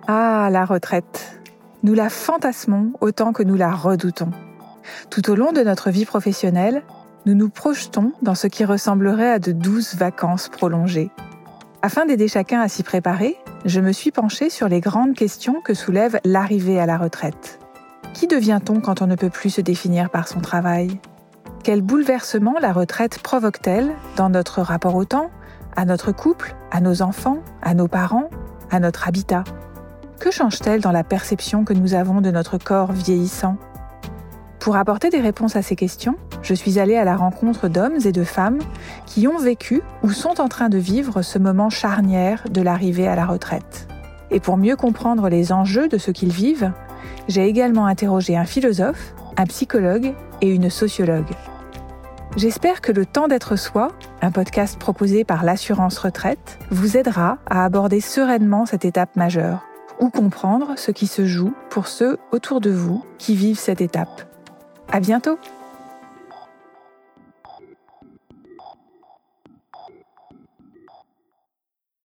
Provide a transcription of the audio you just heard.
Ah, la retraite. Nous la fantasmons autant que nous la redoutons. Tout au long de notre vie professionnelle, nous nous projetons dans ce qui ressemblerait à de douces vacances prolongées. Afin d'aider chacun à s'y préparer, je me suis penchée sur les grandes questions que soulève l'arrivée à la retraite. Qui devient-on quand on ne peut plus se définir par son travail ? Quel bouleversement la retraite provoque-t-elle dans notre rapport au temps, à notre couple, à nos enfants, à nos parents, à notre habitat ? Que change-t-elle dans la perception que nous avons de notre corps vieillissant ? Pour apporter des réponses à ces questions, je suis allée à la rencontre d'hommes et de femmes qui ont vécu ou sont en train de vivre ce moment charnière de l'arrivée à la retraite. Et pour mieux comprendre les enjeux de ce qu'ils vivent, j'ai également interrogé un philosophe, un psychologue et une sociologue. J'espère que Le Temps d'être soi, un podcast proposé par l'assurance retraite, vous aidera à aborder sereinement cette étape majeure ou comprendre ce qui se joue pour ceux autour de vous qui vivent cette étape. À bientôt!